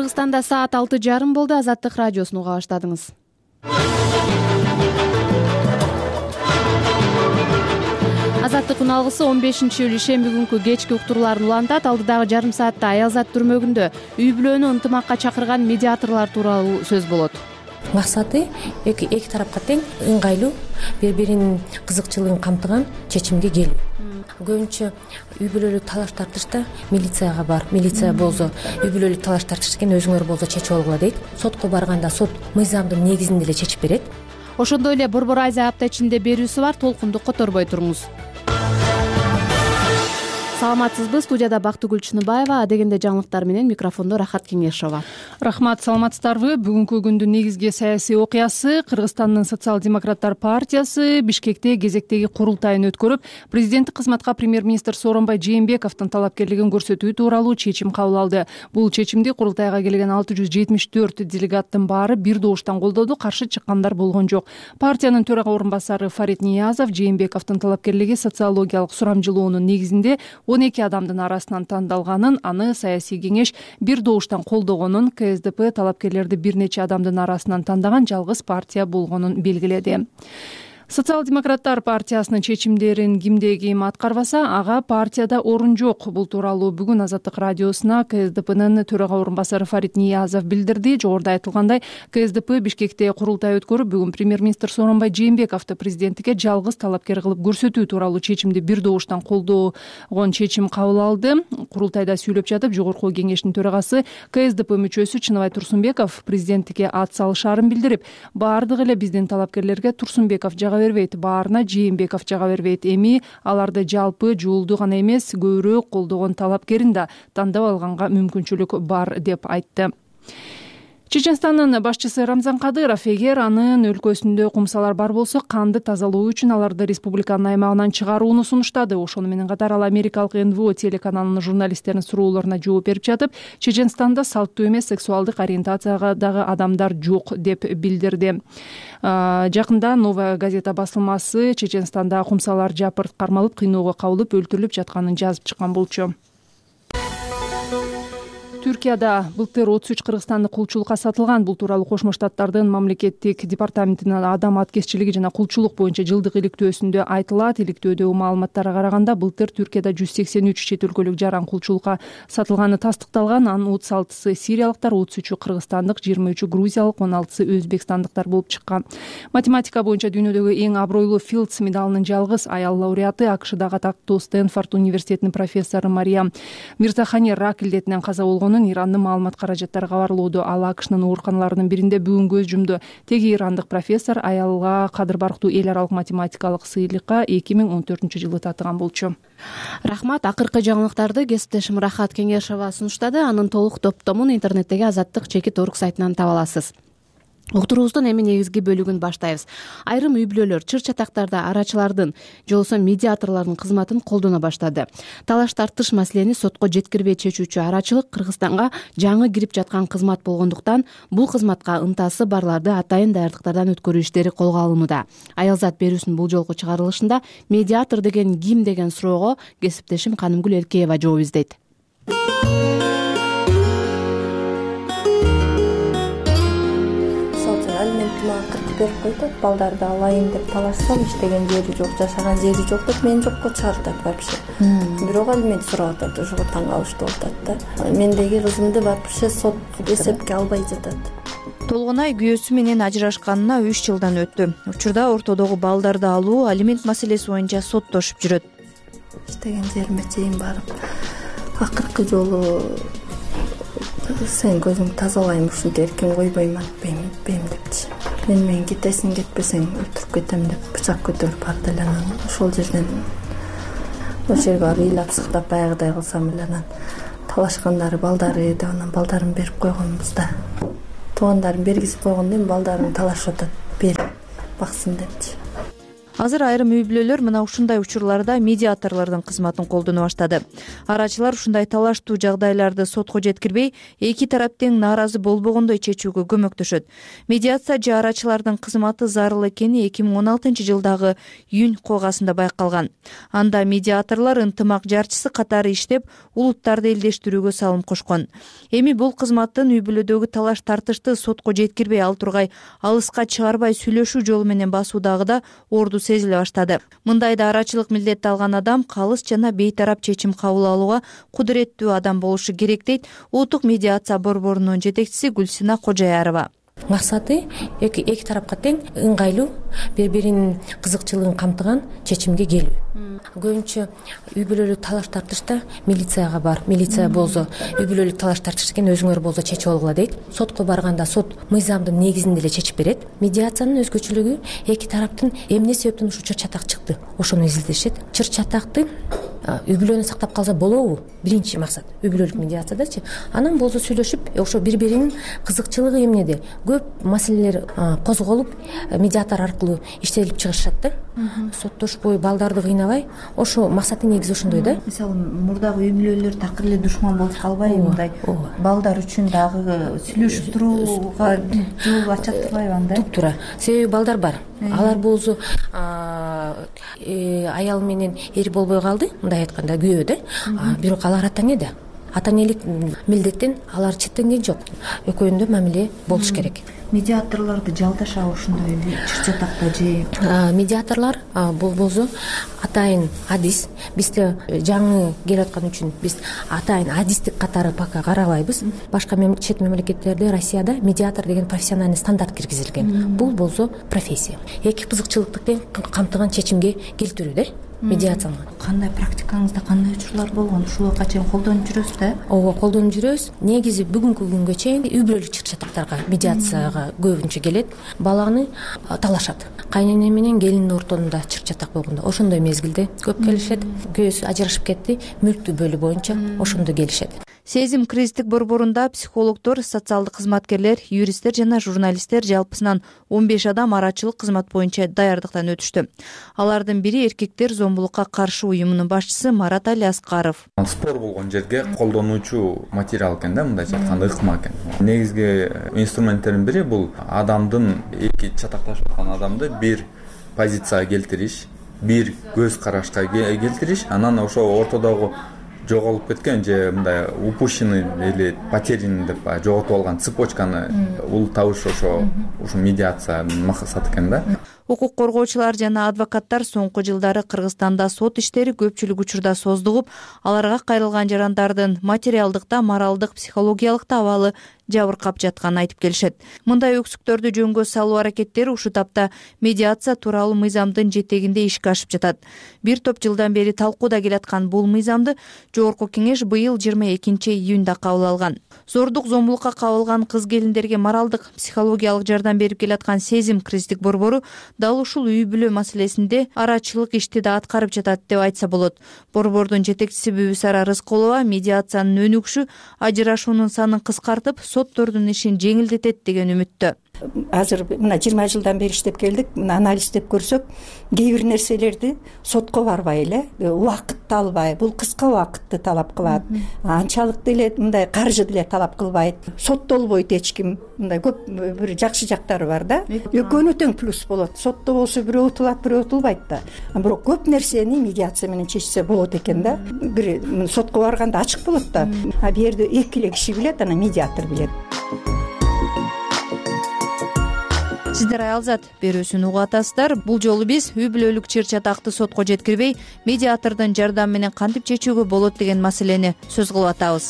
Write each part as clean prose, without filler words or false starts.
Кыргызстанда саат 6:30 болду. Азаттык радиосун уга баштадыңыз. Азаттык уналгысы 15-июль ишемби күнкү кечки уктурууларын улантат. Алдыдагы жарым саатта Аялзат түрмөгүндө үй бүлөнү ынтымакка чакырган медиаторлор тууралуу сөз болот. Максаты эки тарапка тең ыңгайлуу, бири-биринин кызыкчылыгын камтыган чечимге келүү. Көбүнчө үй бүлөлүк талаш тартышта милицияга бар, милиция болсо үй бүлөлүк талаш тартыш экен, өзүңөр болсо чечип алгыла дейт. Сотко барганда сот мыйзамдын негизинде эле чечип берет. Ошондой эле Борбор Азия апта ичинде берүүсү бар. Толкунду которбой туруңуз. Саламатсызбы? Студияда Бактыгүл Чыныбаева, адегенде жаңылыктар менен микрофондо Рахат Кеңешова. Рахмат, саламатсыздарбы? Бүгүнкү күндүн негизги саясий окуясы Кыргызстандын социал-демократтар партиясы Бишкекте кезектеги курултайын өткөрүп, президенттик кызматка премьер-министр Сооронбай Жээнбековдун талапкерлигин көрсөтүү тууралуу чечим кабыл алды. Бул чечимди курултайга келген 674 делегаттын баары бир добуштан колдоду, каршы чыккандар болгон жок. Партиянын төрага орун басары Фарид Ниязов Жээнбековдун талапкерлиги социологиялык сурамжылоонун негизинде 12 адамдын арасынан тандалганын, аны саясий кеңеш бир добуштан колдогонун, КСДП талапкерлерди бир нече адамдын арасынан тандаган жалгыз партия болгонун белгиледи. Социал-демократтар партиясынын чечимдерин кимде ким аткарбаса, ага партияда орун жок. Бул тууралуу бүгүн Азаттык радиосуна КСДПнын төрага орун басары Фарид Ниязов билдирди. Жогоруда айтылгандай, КСДП Бишкекте курултай өткөрүп, бүгүн премьер-министр Сооронбай Жээнбековду президенттикке жалгыз талапкер кылып көрсөтүү тууралуу чечимди бир добуштан колдогон чечим кабыл алды. Курултайда сүйлөп жатып, жогорку кеңештин төрагасы КСДП мүчөсү Чыныбай Турсунбеков президенттикке ат салышаарын билдирип, баардыгы эле биздин талапкерлерге Турсунбеков жага бербейт, баарына Жээнбеков жага бербейт. Эми аларды жалпы жуулду гана эмес, көбүрөөк колдогон талапкерин да тандап алганга мүмкүнчүлүк бар деп айтты. Чеченстандын башчысы Рамзан Кадыров эгер анын өлкөсүндө кумсалар бар болсо, канды тазалоо үчүн аларды республиканын аймагынан чыгарууну сунуштады. Ошону менен катар ал америкалык НВО телеканалынын журналисттеринин суроолоруна жооп берип жатып, Чеченстанда салттуу эмес сексуалдык ориентациядагы адамдар жок деп билдирди. Жакында Новая газета басылмасы Чеченстанда кумсалар жапырт кармалып, кыйноого кабылып, өлтүрүлүп жатканын жазып чыккан болчу. Түркияда былтыр 33 кыргызстандык кулчулукка сатылган. Бул тууралуу Кошмо Штаттардын мамлекеттик департаментинин адам аткезчилиги жана кулчулук боюнча жылдык иликтөөсүндө айтылат. Иликтөөдөгү маалыматтарга караганда, былтыр Түркияда 183 чет өлкөлүк жаран кулчулукка сатылганы тастыкталган. Анын 36-сы сириялыктар, 33-ü кыргызстандык, 23-ü грузиялык, 16-сы өзбекстандыктар болуп чыккан. Математика боюнча дүйнөдөгү эң абройлуу Филдс медалынын жалгыз аял лауреаты, АКШдагы атактуу Стэнфорд университетинин профессору Мариям Мирзахани рак илдетинен каза болгонун Ирандын маалымат каражаттары кабарлоодо. Ал АКШнын ооруканаларынын биринде бүгүн көз жумду. Теги ирандык профессор аялга Кадыр Барктуу эл аралык математикалык сыйлыкка 2014-жылы татыган болчу. Рахмат. Акыркы жаңылыктарды кесиптешим Рахат Кеңешова сунуштады. Анын толук топтомун интернеттеги Азаттык.org сайтынан таба аласыз. Уктуруубуздун эми негизги бөлүгүн баштайбыз. Айрым үй бүлөлөр чыр-чатактарда арачылардын же болбосо медиаторлордун кызматын колдоно баштады. Талаш тартыш маселени сотко жеткирбей чечүүчү арачылык Кыргызстанга жаңы кирип жаткан кызмат болгондуктан, бул кызматка ынтасы барларды атайын даярдыктардан өткөрүү иштери колго алынууда. Аялзат берүүсүнүн бул жолку чыгарылышында медиатор деген ким деген суроого кесиптешим Канымгүл Элкеева жооп издейт. Кыркы берип койду, балдарды алайын деп талашсам, иштеген жери жок, жашаган жери жок деп мени жокко чыгартат вообще. Бирок алимент сурап атат, ошого таң калыштуу болуп атат да. Мендеги кызымды вообще сот эсепке албай жатат. Толгонай күйөөсү менен ажырашканына 3 жылдан өттү. Учурда ортодогу балдарды алуу алимент маселеси боюнча соттошуп жүрөт. Иштеген жериме чейин барып, акыркы жолу сен көзүңдү тазалайм, ушинтип эркин койбойм, атпайм депчи. Мен менен кетесиң, кетпесең өлтүрүп кетем деп бычак көтөрүп барды эле. Анан ошол жерден жерге барып ыйлап сыктап баягыдай кылсам эле анан талашкандары балдары деп анан балдарын берип койгонбуз да. Туугандарын бергизип койгондон кийин балдарын талашып атат, берип баксын депчи. Азыр айрым үй бүлөлөр мына ушундай учурларда медиаторлордун кызматын колдоно баштады. Арачылар ушундай талаштуу жагдайларды сотко жеткирбей, эки тарап тең нааразы болбогондой чечүүгө көмөктөшөт. Медиация же арачылардын кызматы зарыл экени 2016 жылдагы июнь когасында байкалган. Анда медиаторлор ынтымак жарчысы катары иштеп, улуттарды элдештирүүгө салым кошкон. Эми бул кызматтын үй бүлөдөгү талаш тартышты сотко жеткирбей, ал тургай алыска чыгарбай сүйлөшүү жолу менен басуудагы да орду сезиле баштады. Мындайда арачылык милдетти алган адам калыс жана бейтарап чечим кабыл алууга кудуреттүү адам болушу керек, дейт улуттук медиация борборунун жетекчиси Гүлсина Кожаярова. Максаты эки тарапка тең ыңгайлуу, бири-биринин кызыкчылыгын камтыган чечимге келүү. Көбүнчө үй бүлөлүк талаш тартышта милицияга бар. Милиция болсо үй бүлөлүк талаш тартыш экен, өзүңөр болсо чечип алгыла дейт. Сотко барганда сот мыйзамдын негизинде эле чечип берет. Медиациянын өзгөчөлүгү эки тараптын эмне себептен ушул чыр чатак чыкты, ошону изилдешет. Чыр чатакты үй бүлөнү сактап калса болобу? Биринчи максат үй бүлөлүк медиациядачы. Анан болсо сүйлөшүп, ошо бири-биринин кызыкчылыгы эмнеде? Көп маселелер козголуп, медиатор аркылуу иштелип чыгышат да. Соттошпой, балдарды кыйнабай, ошо максаты негизи ошондой да. Мисалы, мурдагы үй бүлөлөр такыр эле душман болуп калбайбы? Мындай балдар үчүн дагы сүйлөшүп турууга жол ачат турбайбы анда? Туп-туура. Себеби балдар бар. Алар болсо аял менен эр болбой калды, мындай айтканда күйөө да. Бирок алар ата эне да. Ата энелик милдеттен алар четтенген жок. Экөөндө мамиле болуш керек. Медиаторлорду жалдашабы ушундай чыр чатакта же? Медиаторлор болсо атайын адис. Бизде жаңы келип аткан үчүн биз атайын адистик катары пока карабайбыз. Башка чет мамлекеттерде, Россияда медиатор деген профессиональный стандарт киргизилген. Бул болсо профессия. Эки кызыкчылыкты тең камтыган чечимге келтирүү да. Медиацияны. Кандай практикаңызда кандай учурлар болгон? Ушуга чейин колдонуп жүрөсүз да? Ооба, колдонуп жүрөбүз. Негизи бүгүнкү күнгө чейин үй бүлөлүк чыр чатактарга медиацияга көбүнчө келет. Баланы талашат. Кайнене менен келиндин ортосунда чыр чатак болгондо ошондой мезгилде көп келишет. Күйөөсү ажырашып кетти, мүлктү бөлүү боюнча ошондо келишет. Сезим кризистик борборунда психологдор, социалдык кызматкерлер, юристтер жана журналисттер жалпысынан 15 адам арачылык кызмат боюнча даярдыктан өтүштү. Алардын бири эркектер зомбулукка каршы уюмунун башчысы Марат Али Аскаров. Спор болгон жерге колдонуучу материал экен да, мындайча айтканда ыкма экен. Негизги инструменттердин бири бул адамдын, эки чатакташып аткан адамды бир позицияга келтириш, бир көз карашка келтириш, анан ошо ортодогу жоголуп кеткен же мындай упущенный или потерянный деп жоготуп алган цепочканы улуттабыш ошо медиациянын максаты экен да. Укук коргоочулар жана адвокаттар соңку жылдары Кыргызстанда сот иштери көпчүлүк учурда создугуп, аларга кайрылган жарандардын материалдык да, моралдык, психологиялык да абалы жабыркап жатканын айтып келишет. Мындай өксүктөрдү жөнгө салуу аракеттери ушул тапта медиация тууралуу мыйзамдын жетегинде ишке ашып жатат. Бир топ жылдан бери талкууда келаткан бул мыйзамды Жогорку кеңеш быйыл 22 июнда кабыл алган. Зордук, зомбулукка кабылган кыз келиндерге моралдык, психологиялык жардам берип келаткан Сезим кризистик борбору дал ушул үй бүлө маселесинде арачылык ишти да аткарып жатат деп айтса болот. Борбордун жетекчиси Бүбүсара Рыскулова медиациянын өнүгүшү ажырашуунун санын кыскартып, соттордун ишин жеңилдетет деген үмүттө. Азыр мына 20 жылдан бери иштеп келдик. Мына анализдеп көрсөк, кээ бир нерселерди сотко барбай эле, убакытты албай, бул кыска убакытты талап кылат. Анчалык деле мындай каржы деле талап кылбайт. Соттолбойт эч ким. Мындай көп бир жакшы жактары бар да. Экөөнө тең плюс болот. Сотто болсо бирөө утулат, бирөө утулбайт да. Бирок көп нерсени медиация менен чечсе болот экен да. Бир сотко барганда ачык болот да. А бу жерде эки эле киши билет, анан медиатор билет. Сиздер Аялзат берүүсүн угуп атасыздар. Бул жолу биз үй бүлөлүк чыр чатакты сотко жеткирбей, медиатордун жардамы менен кантип чечүүгө болот деген маселени сөз кылып атабыз.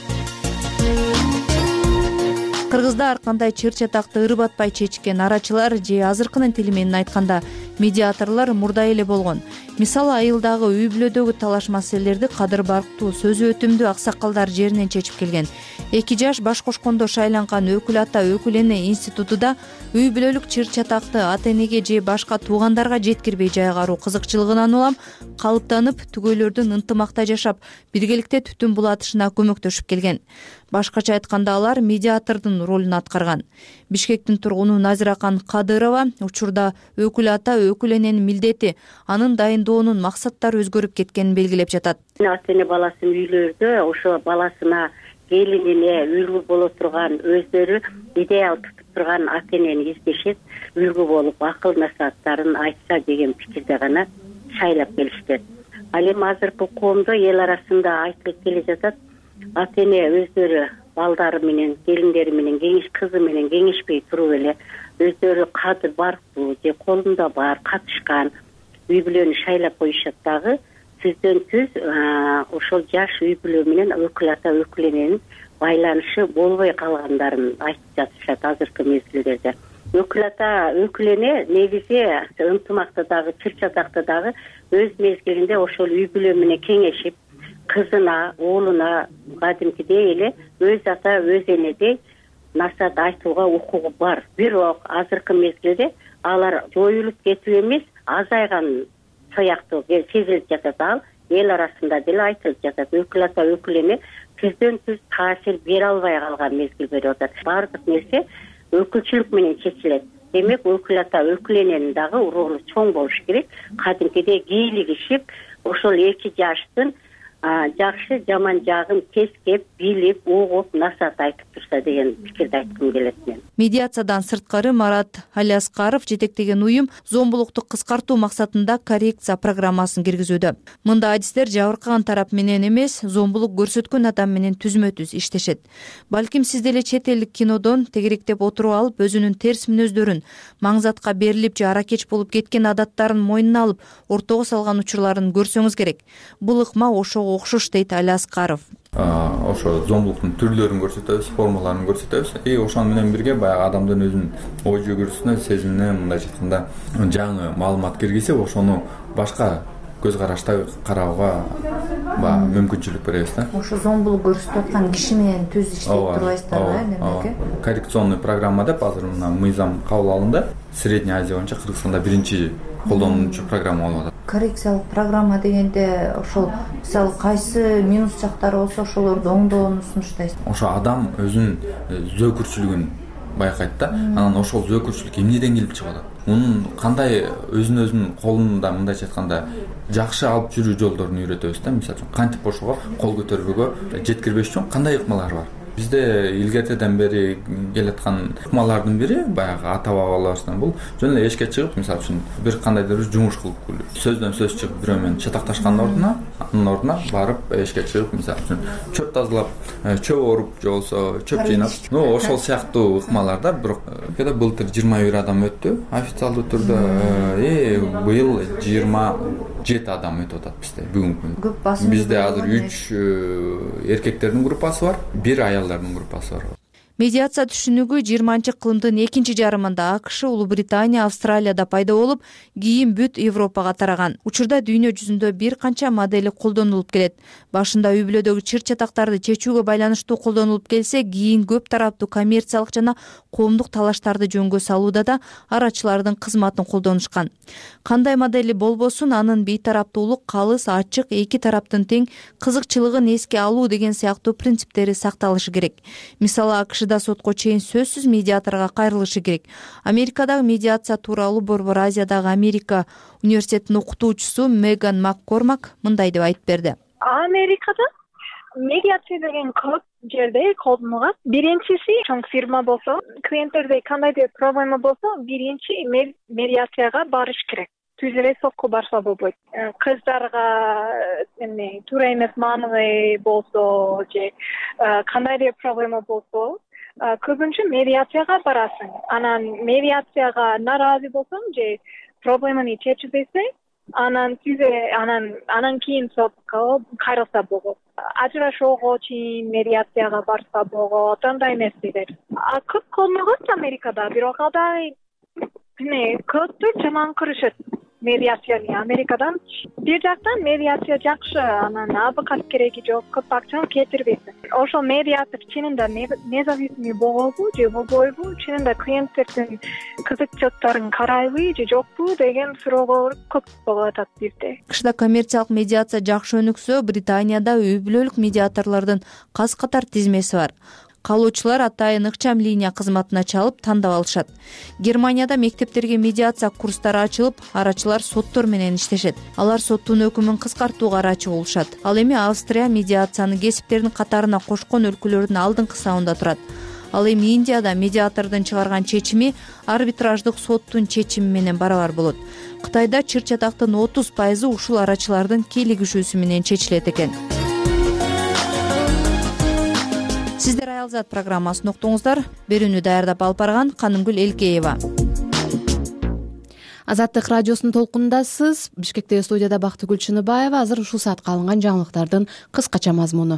Кыргызда ар кандай чыр чатакты ырбатпай чечкен арачылар же азыркынын тили менен айтканда медиаторлор мурда эле болгон. Мисалы, айылдагы үй бүлөдөгү талаш маселелерди кадыр барктуу, сөзү өтүмдүү аксакалдар жеринен чечип келген. 2 жаш баш кошкондо шайланган өкүл ата, өкүл эне институтуда үй бүлөлүк чыр чатакты ата энеге же башка туугандарга жеткирбей жайгаруу кызыкчылыгынан улам калыптанып, түгөйлөрдүн ынтымакта жашап, биргеликте түтүн булатышына көмөктөшүп келген. Башкача айтканда алар медиатордун ролун аткарган. Бишкектин тургуну Назиракан Кадырова учурда өкүл ата, өкүл эненин милдети, анын дайындоонун максаттары өзгөрүп кеткенин белгилеп жатат. Ата эне баласын үйлөрдө ошо баласына келинине үлгү боло турган, өздөрү идеал тутуп турган ата энени издешет, үлгү болуп акыл насааттарын айтса деген пикирде гана шайлап келишти. Ал эми азыркы коомдо эл арасында айтылып келе жатат, ата эне өздөрү балдары менен, келиндери менен, кызы менен кеңешпей туруп эле өздөрү кадыр барбы же колунда бар катышкан үй бүлөнү шайлап коюшат дагы түздөн түз ошол жаш үй бүлө менен өкүл ата өкүл эненин байланышы болбой калгандарын айтып жатышат азыркы мезгилдерде. Өкүл ата өкүл эне негизи ынтымакта дагы, чыр чатакта дагы өз мезгилинде ошол үй бүлө менен кеңешип, кызына, уулуна кадимкидей эле өз ата өз энедей насаат айтууга укугу бар. Бирок азыркы мезгилде алар жоюлуп кетип эмес, азайган сыяктуу сезилип жатат. Ал эл арасында деле айтылып жатат. Өкүл ата өкүл эне түздөн түз таасир бере албай калган мезгил болуп атат. Бардык нерсе өкүлчүлүк менен чечилет. Демек өкүл ата өкүл эненин дагы ролу чоң болуш керек. Кадимкидей кийлигишип, ошол эки жаштын жакшы жаман жагын тескеп, билип, угуп, насаат айтып турса деген пикирди айткым келет мен. Медиациядан сырткары Марат Алиаскаров жетектеген уюм зомбулукту кыскартуу максатында коррекция программасын киргизүүдө. Мында адистер жабыркаган тарап менен эмес, зомбулук көрсөткөн адам менен түзмө-түз иштешет. Балким сиз деле чет элдик кинодон тегеректеп отуруп алып, өзүнүн терс мүнөздөрүн, маңзатка берилип же аракеч болуп кеткен адаттарын мойнуна алып, ортого салган учурларын көрсөңүз керек. Бул ыкма ошого окшош дейт Алиаскаров. Ошо зомбулуктун түрлөрүн көрсөтөбүз, формаларын көрсөтөбүз. Ошону менен бирге баягы адамдын өзүнүн ой жүгүрүсүнө, сезимине мындайча айтканда жаңы маалымат киргизип, ошону башка көз карашта кароого мүмкүнчүлүк беребиз да. Ошо зомбулук көрсөтүп аткан киши менен түз иштеп турбайсыздарбы, демек? Коррекционный программа деп азыр мына мыйзам кабыл алынды. Средний Азия боюнча Кыргызстанда биринчи колдонуучу программа болуп атат. Коррекциялык программа дегенде ошол мисалы кайсы минус жактары болсо ошолорду оңдоону сунуштайсыз? Ошо адам өзүнүн зөөкүрчүлүгүн байкайт да. Анан ошол зөөкүрчүлүк эмнеден келип чыгып атат? Мунун кандай өзүнүн колунда мындайча айтканда жакшы алып жүрүү жолдорун үйрөтөбүз да. Мисалы үчүн кантип ошого кол көтөрбөгө жеткирбеш үчүн кандай ыкмалар бар? Бизде илгертеден бери келаткан ыкмалардын бири баягы ата бабаларыбыздан бул жөн эле эшикке чыгып, мисалы үчүн бир кандайдыр бир жумуш кылып көрүү. Сөздөн сөз чыгып бирөө менен чатакташкандын ордуна барып эшикке чыгып, мисалы үчүн чөп тазалап, чөп оруп же болсо чөп жыйнап, ошол сыяктуу ыкмаларда. Бирок былтыр 21 адам өттү официалдуу түрдө. Быйыл 27 адам өтүп атат бизде бүгүнкү күндө. Бизде азыр 3 эркектердин группасы бар, 1 аялдардын группасы бар. Медиация түшүнүгү 20-кылымдын экинчи жарымында АКШ, Улуу Британия, Австралияда пайда болуп, кийин бүт Европага тараган. Учурда дүйнө жүзүндө бир канча модели колдонулуп келет. Башында үй бүлөдөгү чыр чатактарды чечүүгө байланыштуу колдонулуп келсе, кийин көп тараптуу коммерциялык жана коомдук талаштарды жөнгө салууда да арачылардын кызматын колдонушкан. Кандай модели болбосун, анын бейтараптуулук, калыс, ачык, эки тараптын тең кызыкчылыгын эске алуу деген сыяктуу принциптери сакталышы керек. Мисалы, АКШда сотко чейин сөзсүз медиаторго кайрылышы керек. Америкадагы медиация тууралуу Борбор Азиядагы Америка университетинин окутуучусу Меган Маккормак мындай деп айтып берди. Америкада медиация деген көп жерде колдонулат. Биринчиси чоң фирма болсо, клиенттерде кандайдыр проблема болсо, биринчи медиацияга барыш керек. Түз эле сотко барса болбойт. Кыздарга туура эмес маанилүү болсо же кандайдыр проблема болсо, көбүнчө медиацияга барасың. Анан медиацияга наразы болсоң же проблеманы чечилбесе, анан кийин сотко кайрылса болот. Ажырашууга чейин медиацияга барса болот, андай нерселер. Көп колдонулат Америкада, бирок алар көптөр жаман көрүшөт медиацияны Америкадан. Бир жактан медиация жакшы, анан адвокат кереги жок, көп акчаны кетирбейсиң. Ошол медиатор чынында независимый болобу же болбойбу, чынында клиенттердин кызыкчылыктарын карайбы же жокпу деген суроолор көп болуп атат бизде. АКШда коммерциялык медиация жакшы өнүксө, Британияда үй бүлөлүк медиаторлордун каз катар тизмеси бар. Каалоочулар атайын ыкчам линия кызматына чалып тандап алышат. Германияда мектептерге медиация курстары ачылып, арачылар соттор менен иштешет. Алар соттун өкүмүн кыскартууга арачы болушат. Ал эми Австрия медиацияны кесиптердин катарына кошкон өлкөлөрдүн алдыңкы сабында турат. Ал эми Индияда медиатордун чыгарган чечими арбитраждык соттун чечими менен барабар болот. Кытайда чыр чатактын 30% ушул арачылардын кийлигишүүсү менен чечилет экен. Сиздер Аялзат программасын уктуңуздар. Берүүнү даярдап алып барган Канымгүл Элкеева. Азаттык радиосунун толкунундасыз. Бишкектеги студияда Бактыгүл Чыныбаева. Азыр ушул саатка алынган жаңылыктардын кыскача мазмуну.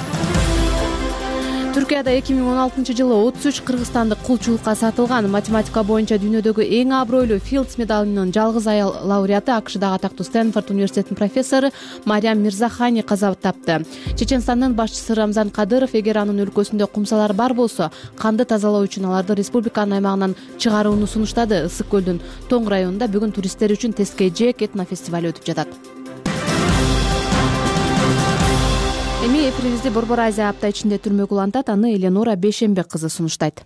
Түркияда 2016-жылы 33 кыргызстандык кулчулукка сатылган. Математика боюнча дүйнөдөгү эң абройлуу Филдс медалынын жалгыз аял лауреаты АКШдагы атактуу Стэнфорд университетинин профессору Мариам Мирзахани каза тапты. Чеченстандын башчысы Рамзан Кадыров эгер анын өлкөсүндө кумсалар бар болсо, канды тазалоо үчүн аларды республиканын аймагынан чыгарууну сунуштады. Ысык көлдүн Тоң районунда бүгүн туристтер үчүн Тескейжек этнофестиваль өтүп жатат. Эми эфирибизди Борбор Азия апта ичинде түрмөгө улантат, аны Эленора Бейшембек кызы сунуштайт.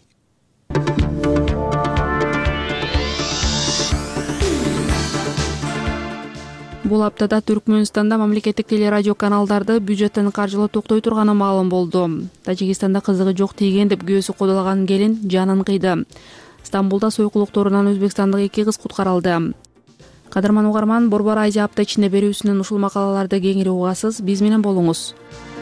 Бул аптада Түркмөнстанда мамлекеттик телерадио каналдарды бюджеттен каржылоо токтой турганы маалым болду. Тажикстанда кызыгы жок тийген деп күйөөсү кодолаган келин жанын кыйды. Стамбулда сойкулукторунан өзбекстандык 2 кыз куткарылды. Кадырман угарман, Борбор Азия апта ичинде берүүсүнөн ушул макалаларды кеңири угасыз. Биз менен болуңуз.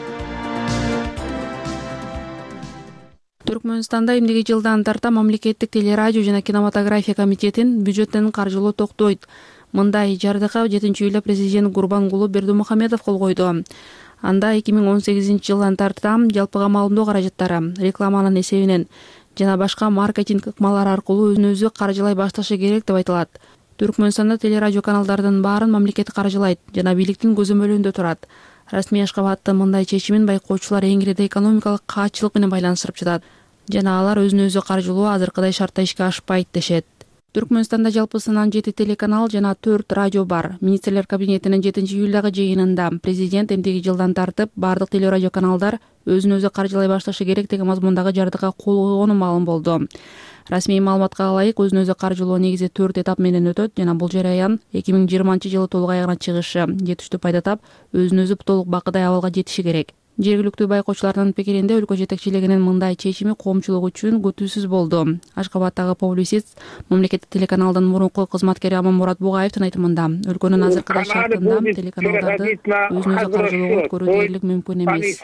Түркмөнстанда эмдиги жылдан тарта мамлекеттик телерадио жана кинематография комитетин бюджеттен каржылоо токтойт. Мындай жардыга 7-июлда президент Гурбангулы Бердимухамедов кол койду. Анда 2018-жылдан тарта жалпыга маалымдоо каражаттары, рекламанын эсебинен жана башка маркетинг ыкмалары аркылуу өзүн-өзү каржылай башташы керек деп айтылат. Түркмөнстанда телерадио каналдардын баарын мамлекет каржылайт жана бийликтин көзөмөлүндө турат. Расмий Ашкабадтын мындай чечимин байкоочулар Энгриде экономикалык каатчылык менен байланыштырып жатат жана алар өзүн-өзү каржылоо азыркыдай шартта ишке ашпайт дешет. Түркмөнстанда жалпысынан 7 телеканал жана 4 радио бар. Министрлер кабинетинин 7-июлдагы жыйынында президент эмдиги жылдан тартып бардык телерадио каналдар өзүн-өзү каржылай башташы керек деген мазмундагы жардыга кол койгону маалым болду. Расмий маалыматка ылайык өзүн-өзү каржылоо негизи 4 этап менен өтөт жана бул жараян 2020-жылы толук аягына чыгышы, жетиштүү пайда тап, өзүн-өзү толук бакыдай абалга жетиши керек. Жергиликтүү байкоочулардын пикиринде өлкө жетекчилигинин мындай чечими коомчулук үчүн күтүүсүз болду. Ашкабадтагы публицист, мамлекеттик телеканалдын мурунку кызматкери Аманмурат Бугаевдин айтымында, өлкөнүн азыркыдай шартында телеканалдарды өзүн-өзү каржылоого өткөрүү дээрлик мүмкүн эмес.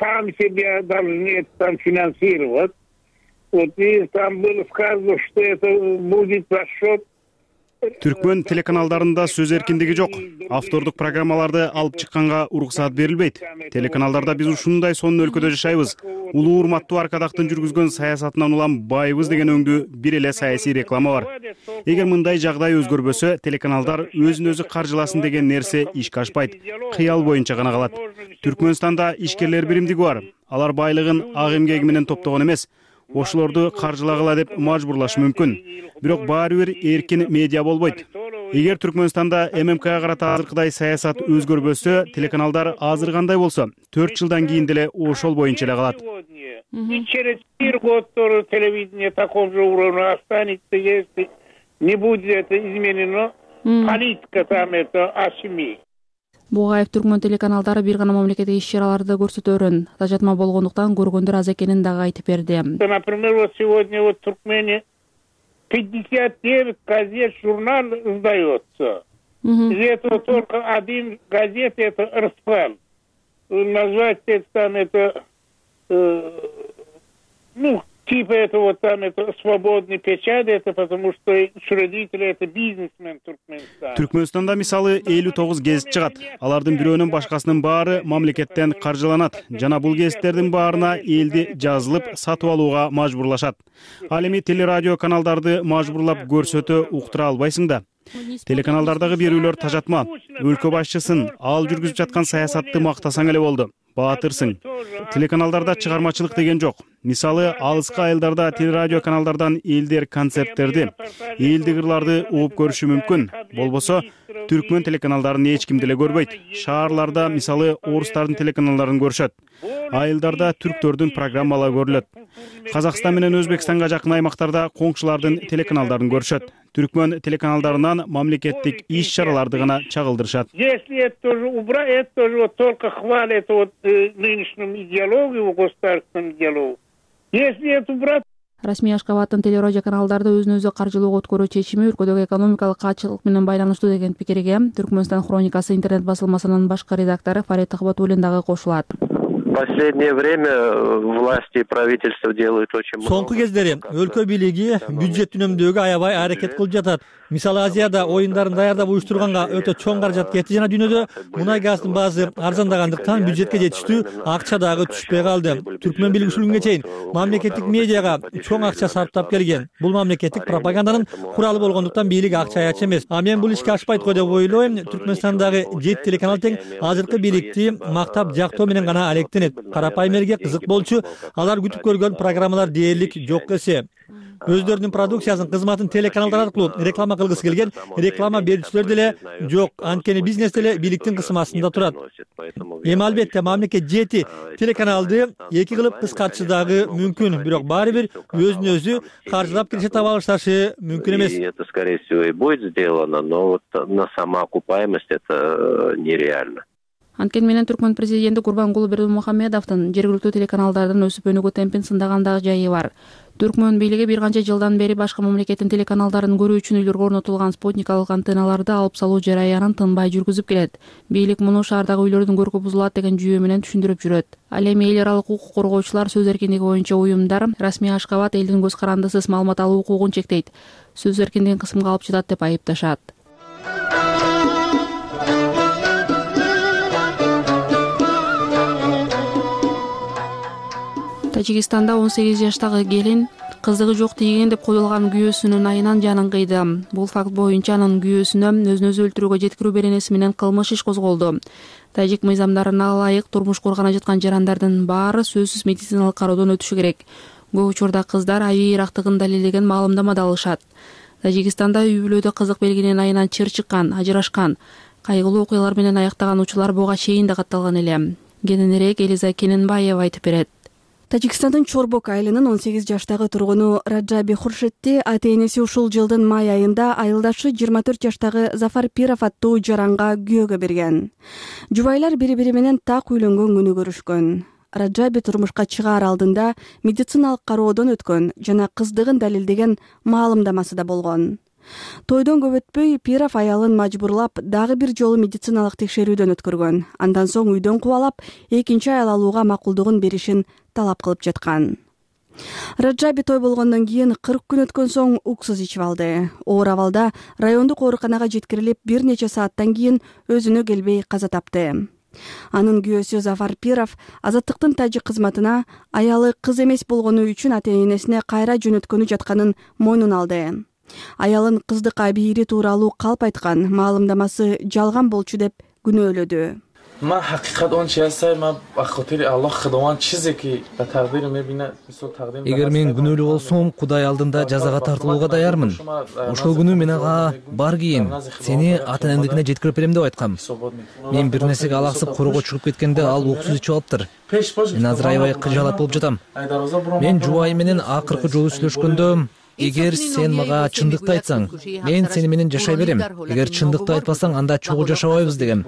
Там было сказано, что это будет за счет. Түркмөн телеканалдарында сөз эркиндиги жок. Автордук программаларды алып чыкканга уруксаат берилбейт. Телеканалдарда биз ушундай сонун өлкөдө жашайбыз. Улуу урматтуу Аркадактын жүргүзгөн саясатынан улам байыбыз деген өңдүү бир эле саясий реклама бар. Эгер мындай жагдай өзгөрбөсө, телеканалдар өзүн-өзү каржыласын деген нерсе ишке ашпайт. Кыял боюнча гана калат. Түркмөнстанда ишкерлер биримдиги бар. Алар байлыгын ак эмгеги менен топтогон эмес. Ошолорду каржылагыла деп мажбурлашы мүмкүн. Бирок баары бир эркин медиа болбойт. Эгер Түркмөнстанда ММКга карата азыркыдай саясат өзгөрбөсө, телеканалдар азыр кандай болсо, 4 жылдан кийин деле ошол боюнча эле калат. И через 4 года тоже телевидение таком же уровне останется, если не будет это изменено. Политика там это ошибка. Бугаев Түркмөн телеканалдары бир гана мамлекеттик иш-чараларды көрсөтөрүн, тажатма болгондуктан көргөндөр аз экенин дагы айтып берди. Например, вот сегодня в Туркмении 59 газет, журнал издается. Из этого только один газет, это «Роспан». Назвать это, типа это вот там это свободный печать, это потому что учредители это бизнесмен Туркменстана. Түркмөнстанда мисалы 59 гезит чыгат. Алардын бирөөнүн башкасынын баары мамлекеттен каржыланат. Жана бул гезиттердин баарына элди жазылып сатып алууга мажбурлашат. Ал эми телерадио каналдарды мажбурлап көрсөтө уктура албайсың да. Телеканалдардагы берүүлөр тажатма. Өлкө башчысын ал жүргүзүп жаткан саясатты мактасаң эле болду. баатырсың. Телеканалдарда чыгармачылык деген жок. Мисалы, алыскы айылдарда телерадио каналдардан элдер концерттерди, элдик ырларды угуп көрүшү мүмкүн. Болбосо, түркмөн телеканалдарын эч ким деле көрбөйт. Шаарларда, мисалы, орустардын телеканалдарын көрүшөт. Айылдарда түрктөрдүн программалары көрүлөт. Казакстан менен Өзбекстанга жакын аймактарда коңшулардын телеканалдарын көрүшөт. Түркмөн телеканалдарынан мамлекеттик иш-чараларды гана чагылдырышат. Если это тоже убрать, это тоже вот только хвалит вот нынешнюю идеологию, государственную идеологию. Если это убрать, Расмий Ашкабадтын телерадио каналдарды өзүн өзү каржылоого өткөрүү чечими өлкөдөгү экономикалык каатчылык менен байланыштуу деген пикирге Түркмөнстан хроникасы интернет басылмасынын башкы редактору Фарид Ахбатуллин дагы кошулат. В последнее время власти и правительство делают очень много. Соңку кездери өлкө бийлиги бюджет үнөмдөөгө аябай аракет кылып жатат. Мисалы Азияда оюндарын даярдап уюштурганга өтө чоң каражат кетти жана дүйнөдө мунай газдын баасы арзандагандыктан бюджетке жетиштүү акча дагы түшпөй калды. Түркмөн бийлиги ушуга чейин мамлекеттик медиага чоң акча сарптап келген. Бул мамлекеттик пропаганданын куралы болгондуктан бийлик акча аяч эмес. А мен бул ишке ашпайт го деп ойлойм. Түркмөнстандагы 7 телеканал тең азыркы бийликти мактап жактоо менен гана алектенет. Карапайым элге кызык болчу, алар күтүп көргөн программалар дээрлик жок эсе. Өздөрүнүн продукциясын, кызматын телеканалдар аркылуу реклама кылгысы келген реклама берүүчүлөр деле жок. Анткени бизнес деле бийликтин кысмасында турат. Эми албетте мамлекет 7 телеканалды 2 кылып кыскартышы дагы мүмкүн, бирок баары бир өзүн өзү каржылап киреше таба алышташы мүмкүн эмес. Это, скорее всего, и будет сделано, но вот на самоокупаемость это нереально. Анткени менен Түркмөн президенти Курбангулы Бердимухамедовдун жергиликтүү телеканалдардын өсүп өнүгүү темпин сындагандагы жайы бар. Түркмөн бийлиги бир канча жылдан бери башка мамлекеттин телеканалдарын көрүү үчүн үйлөргө орнотулган спутникалык антенналарды алып салуу жараянын тынбай жүргүзүп келет. Бийлик муну шаардагы үйлөрдүн көркү бузулат деген жүйө менен түшүндүрүп жүрөт. Ал эми эл аралык укук коргоочулар сөз эркиндиги боюнча уюмдар Расмий Ашкабад элдин көз карандысыз маалымат алуу укугун чектейт, сөз эркиндигин кысымга алып жатат деп айыпташат. Тажикстанда 18 жаштагы келин кыздыгы жок тийген деп коюлган күйөөсүнүн айынан жанын кыйды. Бул факт боюнча анын күйөөсүнө өзүн өзү өлтүрүүгө жеткирүү беренеси менен кылмыш иш козголду. Тажик мыйзамдарына ылайык турмуш кургана жаткан жарандардын баары сөзсүз медициналык кароодон өтүшү керек. Көп учурда кыздар аби ирактыгын далилдеген маалымдама да алышат. Тажикстанда үй бүлөдө кызык белгинин айынан чыр чыккан, ажырашкан, кайгылуу окуялар менен аяктаган учурлар буга чейин да катталган эле. Кененирээк Элиза Кененбаева айтып берет. Тажикстандын Чорбок айылынын 18 жаштагы тургуну Раджаби Хуршетти ата-энеси ушул жылдын май айында айылдашы 24 жаштагы Зафар Пиров аттуу жаранга күйөөгө берген. Жубайлар бири-бири менен так үйлөнгөн күнү көрүшкөн. Раджаби турмушка чыгаар алдында медициналык кароодон өткөн жана кыздыгын далилдеген маалымдамасы да болгон. Тойдон көп өтпөй Пиров аялын мажбурлап дагы бир жолу медициналык текшерүүдөн өткөргөн. Андан соң үйдөн кубалап, экинчи аял алууга макулдугун беришин талап кылып жаткан. Раджаби той болгондон кийин 40 күн өткөн соң уксуз ичип алды. Оор абалда райондук ооруканага жеткирилип, бир нече сааттан кийин өзүнө келбей каза тапты. Анын күйөөсү Зафар Пиров азаттыктын тажик кызматына аялы кыз эмес болгону үчүн ата-энесине кайра жөнөткөнү жатканын мойнуна алды. Аялын кыздык абийири тууралуу калп айткан, маалымдамасы жалган болчу деп күнөөлөдү. من حقیقت اون چی هست من بخاطر الله خداوند چیزی که به تقدیر میبینه مثل تقدیر эгер мен күнөөлүү болсом Кудай алдында жазага тартылууга даярмын. Ошол күнү мен ага бар кийин сени ата-энеңдикине жеткирип берем деп айткам. Мен бир нерсеге алаксып корго чыгып кеткенде ал уксуз ичип алыптыр. Мен азыр аябай кыжаалат болуп жатам. Мен жубайым менен акыркы жолу сүйлөшкөндө эгер сен мага чындыкты айтсаң, мен сени менен жашай берем. Эгер чындыкты айтпасаң, анда чогуу жашабайбыз дегем.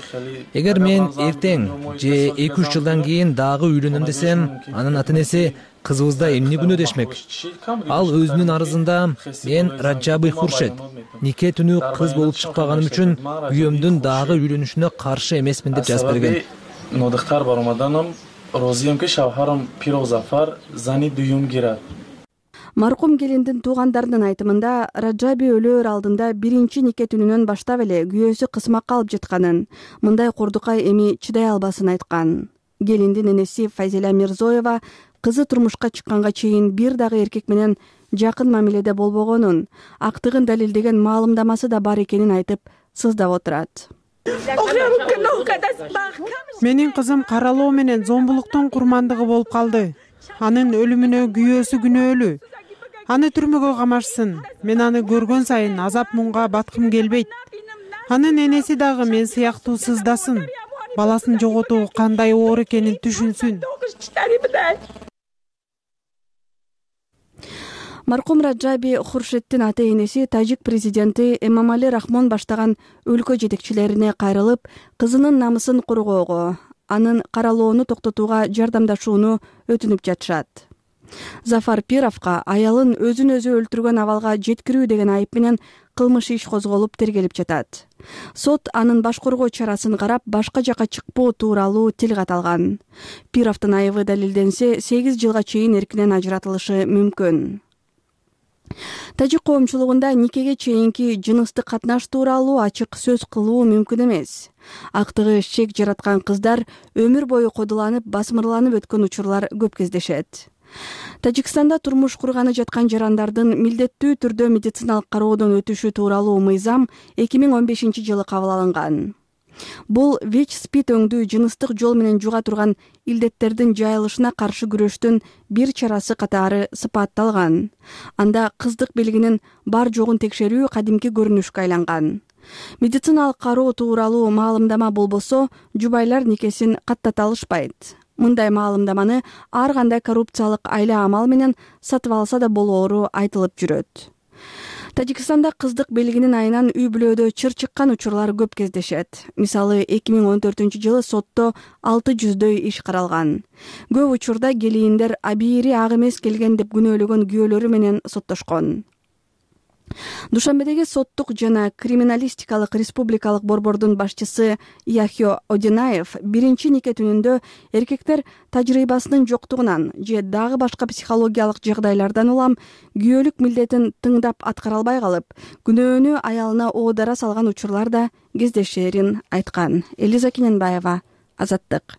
Эгер мен эртең же 2-3 жылдан кийин дагы үйлөнөм десем, анын ата-энеси кызыбызда эмне күнөө дешмек? Ал өзүнүн арызында мен Раджаби Хуршет нике түнү кыз болуп чыкпаганым үчүн күйөөмдүн дагы үйлөнүшүнө каршы эмесмин деп жазып берген. Нодыктар бармаданым, розием ки шавхарам Пиров Зафар зани дуюм гират. Маркум келиндин туугандарынын айтымында Раджаби өлөөр алдында биринчи нике түнүнөн баштап эле күйөөсү кысмакка алып жатканын, мындай курдукка эми чыдай албасын айткан. Келиндин энеси Файзела Мирзоева кызы турмушка чыкканга чейин бир дагы эркек менен жакын мамиледе болбогонун, актыгын далилдеген маалымдамасы да бар экенин айтып сыздап отурат. Менин кызым каралоо менен зомбулуктун курмандыгы болуп калды. Анын өлүмүнө күйөөсү күнөөлүү. Аны түрмөгө камашсын. Мен аны көргөн сайын азап мунга баткым келбейт. Анын энеси дагы мен сыяктуу сыздасын. Баласын жоготуу кандай оор экенин түшүнсүн. Маркум Раджаби Хуршеттин ата энеси тажик президенти Эмомали Рахмон баштаган өлкө жетекчилерине кайрылып, кызынын намысын коргоого, анын каралоону токтотууга жардамдашууну өтүнүп жатышат. Зафар Пировго аялын өзүн өзү өлтүргөн абалга жеткирүү деген айып менен кылмыш иш козголуп тергелип жатат. Сот анын баш коргоо чарасын карап, башка жакка чыкпоо тууралуу тил кат алган. Пировдун айыбы далилденсе, 8 жылга чейин эркинен ажыратылышы мүмкүн. Тажик коомчулугунда никеге чейинки жыныстык катнаш тууралуу ачык сөз кылуу мүмкүн эмес. Актыгы шек жараткан кыздар өмүр бою кодуланып, басмырланып өткөн учурлар көп кездешет. Тажикстанда турмуш курганы жаткан жарандардын милдеттүү түрдө медициналык кароодон өтүшү тууралуу мыйзам 2015 жылы кабыл алынган. Бул ВИЧ-СПИД өңдүү жыныстык жол менен жуга турган илдеттердин жайылышына каршы күрөштүн бир чарасы катары сыпатталган. Анда кыздык белгинин бар жогун текшерүү кадимки көрүнүшкө айланган. Медициналык кароо тууралуу маалымдама болбосо, жубайлар никесин каттата алышпайт. Мындай маалымдаманы ар кандай коррупциялык айла амал менен сатып алса да болоору айтылып жүрөт. Тажикстанда кыздык белгинин айынан үй бүлөдө чыр чыккан учурлар көп кездешет. Мисалы, 2014 жылы сотто 600дөй иш каралган. Көп учурда келиндер абийири ак эмес келген деп күнөөлөгөн күйөөлөрү менен соттошкон. Душанбедеги соттук жана криминалистикалык республикалык борбордун башчысы Яхё Одинаев биринчи нике түнүндө эркектер тажрыйбасынын жоктугунан же дагы башка психологиялык жагдайлардан улам күйөөлүк милдетин тыңдап аткара албай калып, күнөөнү аялына оодара салган учурлар да кездешерин айткан. Элиза Кененбаева, Азаттык.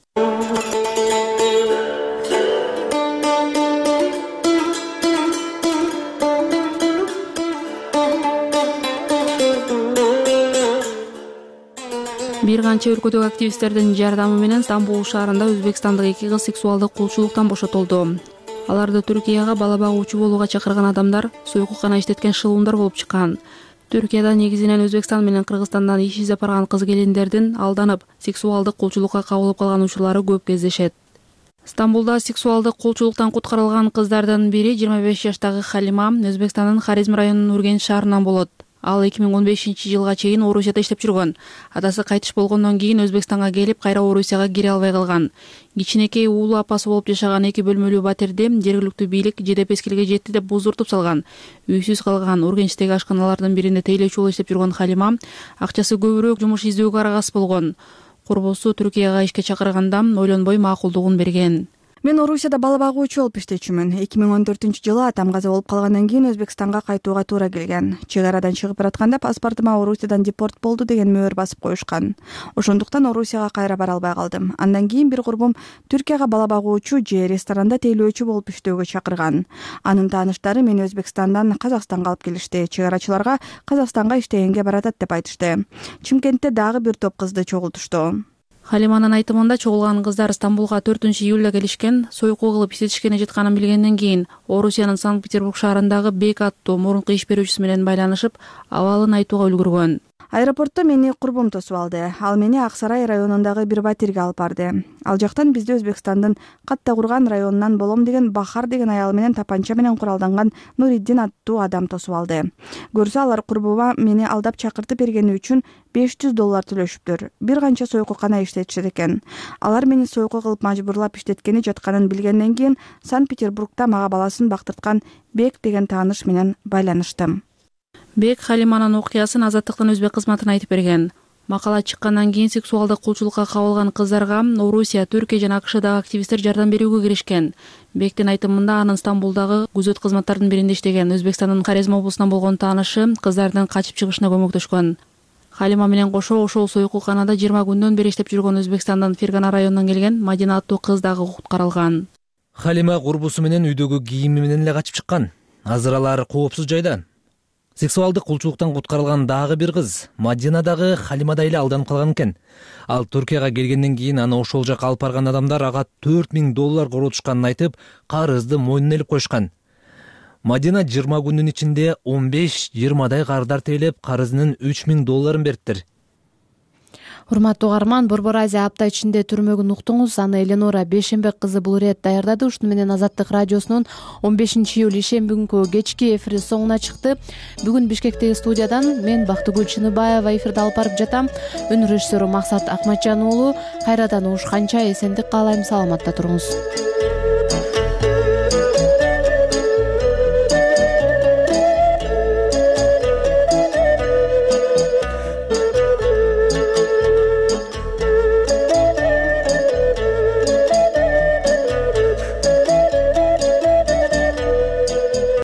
Бир канча өлкөдөгү активисттердин жардамы менен Стамбул шаарында өзбекстандык 2 кыз сексуалдык кулчулуктан бошотулду. Аларды Түркияга бала багуучу болууга чакырган адамдар суйкуккана иштеткен шылуундар болуп чыккан. Түркияда негизинен Өзбекстан менен Кыргызстандан иш издеп барган кыз келиндердин алданып, сексуалдык кулчулукка кабылып калган учурлары көп кездешет. Стамбулда сексуалдык кулчулуктан куткарылган кыздардын бири 25 жаштагы Халима Өзбекстандын Хорезм районунун Ургенч шаарынан болот. Ал 2015 жылга чейин Орусияда иштеп жүргөн. Атасы кайтыш болгондон кийин Өзбекстанга келип, кайра Орусияга кире албай калган. Кичинекей уулу апасы болуп жашаган 2 бөлмөлүү батирди жергиликтүү бийлик жедеп эскилге жетти деп буздуртуп салган. Үйсүз калган Ургенчтеги ашканалардын биринде тейлөөчү болуп иштеп жүргөн Халима акчасы көбүрөөк жумуш издөөгө аргасыз болгон. Курбусу Түркияга ишке чакырганда ойлонбой макулдугун берген. Мен Орусияда бала багуучу болуп иштечүмүн. 2014 жылы атам каза болуп калгандан кийин Өзбекстанга кайтууга туура келген. Чек арадан чыгып баратканда паспортума Орусиядан депорт болду деген мөөр басып коюшкан. Ошондуктан Орусияга кайра бара албай калдым. Андан кийин бир курбум Түркияга бала багуучу же ресторанда тейлөөчү болуп иштөөгө чакырган. Анын тааныштары мени Өзбекстандан Казакстанга алып келишти. Чек арачыларга Казакстанга иштегенге баратат деп айтышты. Чымкентте дагы бир топ кызды чогултушту. Халиманын айтымында чогулган кыздар Стамбулга 4-июлда келишкен, сойку кылып иштетишкене жатканын билгенден кийин Орусиянын Санкт-Петербург шаарындагы Бек аттуу мурунку иш берүүчүсү менен байланышып, абалын айтууга үлгүргөн. Аэропортто мени курбум тосуп алды. Ал мени Ак Сарай районундагы бир батирге алып барды. Ал жактан бизди Өзбекстандын Катта Курган районунан болом деген Бахар деген аял менен тапанча менен куралданган Нуриддин аттуу адам тосуп алды. Көрсө алар курбума мени алдап чакыртып бергени үчүн $500 төлөшүптүр. Бир канча сойкуккана иштетишет экен. Алар мени сойку кылып мажбурлап иштеткени жатканын билгенден кийин Санкт-Петербургда мага баласын бактырткан Бек деген тааныш менен байланыштым. Бек Халиманын окуясын Азаттыктын өзбек кызматына айтып берген. Макала чыккандан кийин сексуалдык кулчулукка кабылган кыздарга Орусия, Түркия жана АКШдагы активисттер жардам берүүгө киришкен. Бектин айтымында анын Стамбулдагы күзөт кызматтарынын биринде иштеген. Өзбекстандын Хорезм облусунан болгон таанышы кыздардын качып чыгышына көмөктөшкөн. Халима менен кошо ошол сойкукканада 20 күндөн бери иштеп жүргөн Өзбекстандын Фергана районунан келген Мадина аттуу кыз дагы куткарылган. Халима курбусу менен үйдөгү кийими менен эле качып чыккан. Азыр алар коопсуз жайда. Сексуалдык кулчулуктан куткарылган дагы бир кыз Мадина дагы Халимадай эле алданып калган экен. Ал Түркияга келгенден кийин аны ошол жака алып барган адамдар ага $4000 коротушканын айтып, карызды мойнуна илип коюшкан. Мадина 20 күндүн ичинде 15-20дай карыздар тейлеп, карызынын $3000 бериптир. Урматтуу угарман, Борбор Азия апта ичинде түрмөгүн уктуңуз. Аны Эленора Бейшенбек кызы бул ирет даярдады. Ушуну менен Азаттык радиосунун 15-июль ишемби күнкү кечки эфири соңуна чыкты. Бүгүн Бишкектеги студиядан мен Бактыгүл Чыныбаева эфирди алып барып жатам. Үн режиссеру Максат Акматжан уулу. Кайрадан угушканча эсендик каалайм, саламатта туруңуз.